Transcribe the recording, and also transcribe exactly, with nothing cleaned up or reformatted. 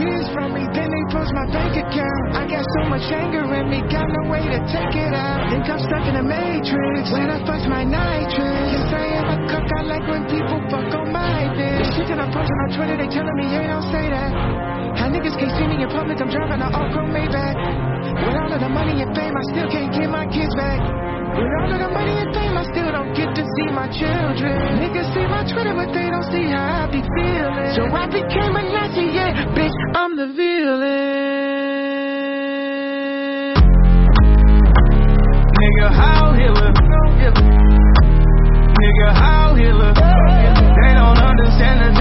kids from me, then they post my bank account. I got so much anger in me, got no way to take it out. Think I'm stuck in a matrix, when I bust my nitrous. Yes, I am a cook, I like when people fuck on my bitch. The shit that I'm posting on Twitter, they telling me, hey, don't say that. How niggas can't see me in public, I'm driving an all-chrome Maybach. With all of the money and fame, I still can't get my kids back. With all of the money and fame, I still don't get to see my children. Niggas see my Twitter, but they don't see how I be feeling. So I became a Nazi, yeah, bitch, I'm the villain. Nigga, how Hitler? Nigga, how Hitler? They don't understand the